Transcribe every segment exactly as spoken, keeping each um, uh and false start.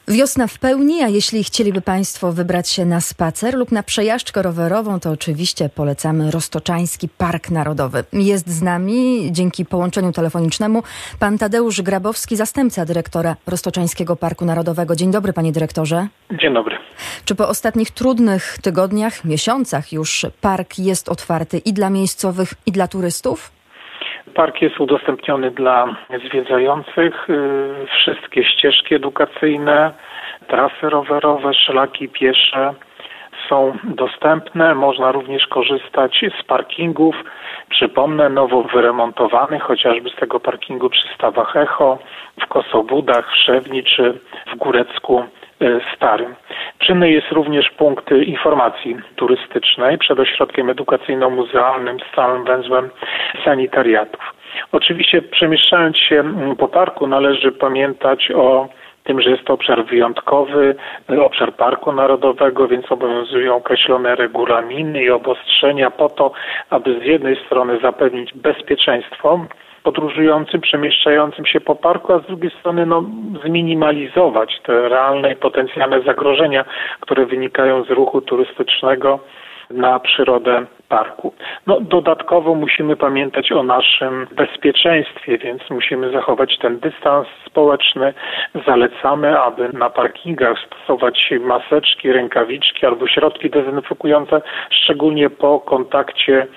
Wiosna w pełni, a jeśli chcieliby Państwo wybrać się na spacer lub na przejażdżkę rowerową, to oczywiście polecamy Roztoczański Park Narodowy. Jest z nami dzięki połączeniu telefonicznemu pan Tadeusz Grabowski, zastępca dyrektora Roztoczańskiego Parku Narodowego. Dzień dobry, panie dyrektorze. Dzień dobry. Czy po ostatnich trudnych tygodniach, miesiącach już park jest otwarty i dla miejscowych, i dla turystów? Park jest udostępniony dla zwiedzających. Wszystkie ścieżki edukacyjne, trasy rowerowe, szlaki piesze są dostępne. Można również korzystać z parkingów. Przypomnę, nowo wyremontowanych, chociażby z tego parkingu przy Stawach Echo, w Kosobudach, w Szewni czy w Górecku Starym. Czynny jest również punkt informacji turystycznej przed ośrodkiem edukacyjno-muzealnym z całym węzłem sanitariatów. Oczywiście przemieszczając się po parku należy pamiętać o tym, że jest to obszar wyjątkowy, obszar Parku Narodowego, więc obowiązują określone regulaminy i obostrzenia po to, aby z jednej strony zapewnić bezpieczeństwo podróżującym, przemieszczającym się po parku, a z drugiej strony no, zminimalizować te realne i potencjalne zagrożenia, które wynikają z ruchu turystycznego na przyrodę parku. No, dodatkowo musimy pamiętać o naszym bezpieczeństwie, więc musimy zachować ten dystans społeczny. Zalecamy, aby na parkingach stosować maseczki, rękawiczki albo środki dezynfekujące, szczególnie po kontakcie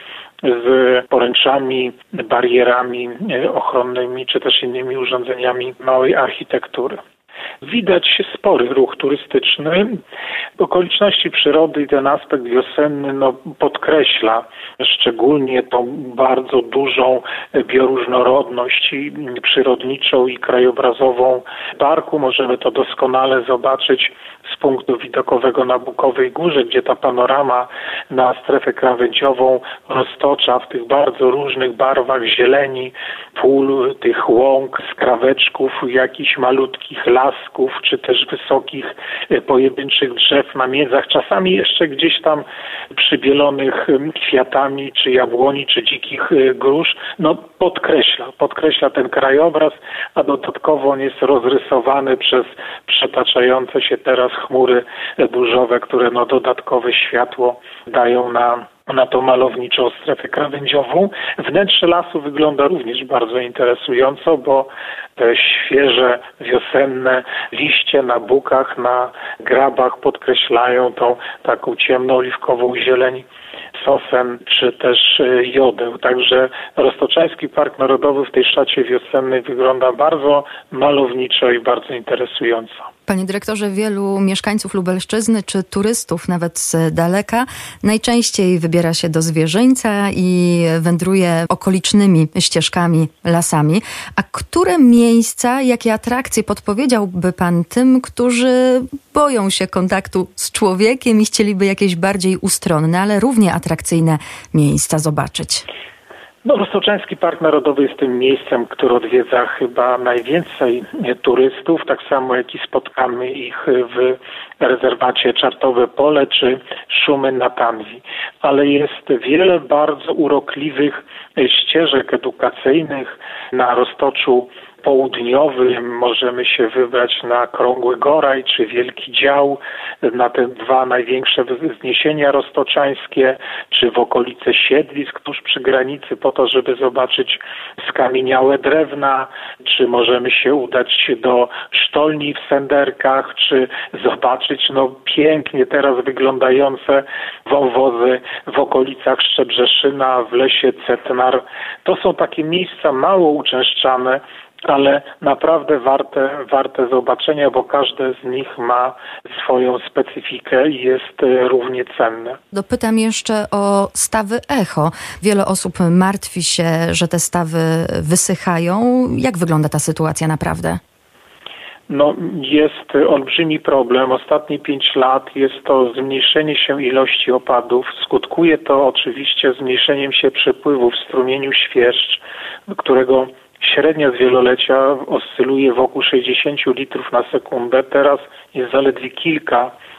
z poręczami, barierami ochronnymi czy też innymi urządzeniami małej architektury. Widać spory ruch turystyczny. Okoliczności przyrody i ten aspekt wiosenny no, podkreśla szczególnie tą bardzo dużą bioróżnorodność przyrodniczą i krajobrazową parku. Możemy to doskonale zobaczyć z punktu widokowego na Bukowej Górze, gdzie ta panorama na strefę krawędziową Roztocza w tych bardzo różnych barwach zieleni, pól, tych łąk, skraweczków, jakichś malutkich lasków, czy też wysokich pojedynczych drzew na miedzach, czasami jeszcze gdzieś tam przybielonych kwiatami, czy jabłoni, czy dzikich grusz, no podkreśla, podkreśla ten krajobraz, a dodatkowo on jest rozrysowany przez przetaczające się teraz chmury burzowe, które no dodatkowe światło dają na na tą malowniczą strefę krawędziową. Wnętrze lasu wygląda również bardzo interesująco, bo te świeże, wiosenne liście na bukach, na grabach podkreślają tą taką ciemno-oliwkową zieleń sosen czy też jodeł. Także Roztoczański Park Narodowy w tej szacie wiosennej wygląda bardzo malowniczo i bardzo interesująco. Panie dyrektorze, wielu mieszkańców Lubelszczyzny czy turystów nawet z daleka najczęściej wybiera się do Zwierzyńca i wędruje okolicznymi ścieżkami, lasami. A które miejsca, jakie atrakcje podpowiedziałby pan tym, którzy boją się kontaktu z człowiekiem i chcieliby jakieś bardziej ustronne, ale równie atrakcyjne miejsca zobaczyć? No, Roztoczański Park Narodowy jest tym miejscem, które odwiedza chyba najwięcej turystów, tak samo jak i spotkamy ich w rezerwacie Czartowe Pole czy Szumy na Tanwi. Ale jest wiele bardzo urokliwych ścieżek edukacyjnych na Roztoczu Południowym. Możemy się wybrać na Krągły Goraj czy Wielki Dział, na te dwa największe wzniesienia roztoczańskie, czy w okolice siedlisk tuż przy granicy po to, żeby zobaczyć skamieniałe drewna, czy możemy się udać do sztolni w Senderkach, czy zobaczyć no pięknie teraz wyglądające wąwozy w okolicach Szczebrzeszyna, w lesie Cetnar. To są takie miejsca mało uczęszczane, ale naprawdę warte, warte zobaczenia, bo każde z nich ma swoją specyfikę i jest równie cenne. Dopytam jeszcze o stawy Echo. Wiele osób martwi się, że te stawy wysychają. Jak wygląda ta sytuacja naprawdę? No, jest olbrzymi problem. Ostatnie pięć lat jest to zmniejszenie się ilości opadów. Skutkuje to oczywiście zmniejszeniem się przepływu w strumieniu Świerszcz, którego średnia z wielolecia oscyluje wokół sześćdziesiąt litrów na sekundę. Teraz jest zaledwie kilka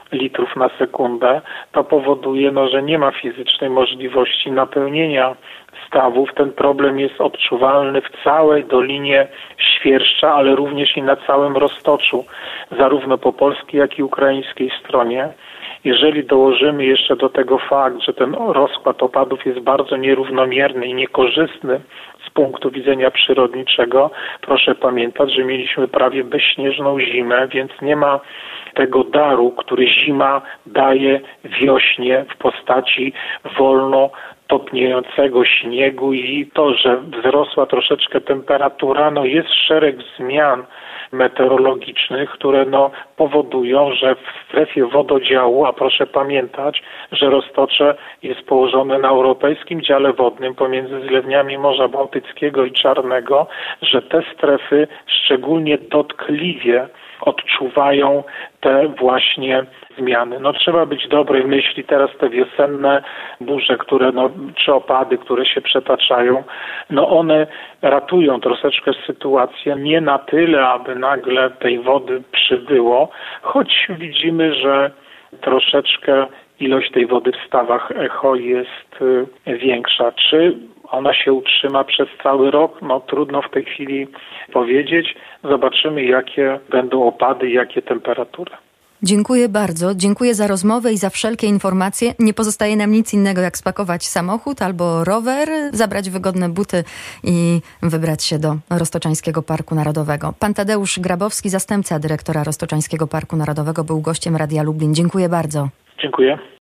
litrów na sekundę, to powoduje, no, że nie ma fizycznej możliwości napełnienia stawów. Ten problem jest odczuwalny w całej Dolinie Świerszcza, ale również i na całym Roztoczu, zarówno po polskiej, jak i ukraińskiej stronie. Jeżeli dołożymy jeszcze do tego fakt, że ten rozkład opadów jest bardzo nierównomierny i niekorzystny z punktu widzenia przyrodniczego, proszę pamiętać, że mieliśmy prawie bezśnieżną zimę, więc nie ma tego daru, który zima daje wiośnie w postaci wolno topniejącego śniegu, i to, że wzrosła troszeczkę temperatura, no jest szereg zmian meteorologicznych, które no powodują, że w strefie wododziału, a proszę pamiętać, że Roztocze jest położone na europejskim dziale wodnym pomiędzy zlewniami Morza Bałtyckiego i Czarnego, że te strefy szczególnie dotkliwie odczuwają te właśnie zmiany. No trzeba być dobrej myśli. Teraz te wiosenne burze, które no, czy opady, które się przetaczają, no one ratują troszeczkę sytuację. Nie na tyle, aby nagle tej wody przybyło, choć widzimy, że troszeczkę ilość tej wody w stawach Echo jest y, większa. Czy ona się utrzyma przez cały rok? No trudno w tej chwili powiedzieć. Zobaczymy, jakie będą opady i jakie temperatury. Dziękuję bardzo. Dziękuję za rozmowę i za wszelkie informacje. Nie pozostaje nam nic innego, jak spakować samochód albo rower, zabrać wygodne buty i wybrać się do Roztoczańskiego Parku Narodowego. Pan Tadeusz Grabowski, zastępca dyrektora Roztoczańskiego Parku Narodowego, był gościem Radia Lublin. Dziękuję bardzo. Dziękuję.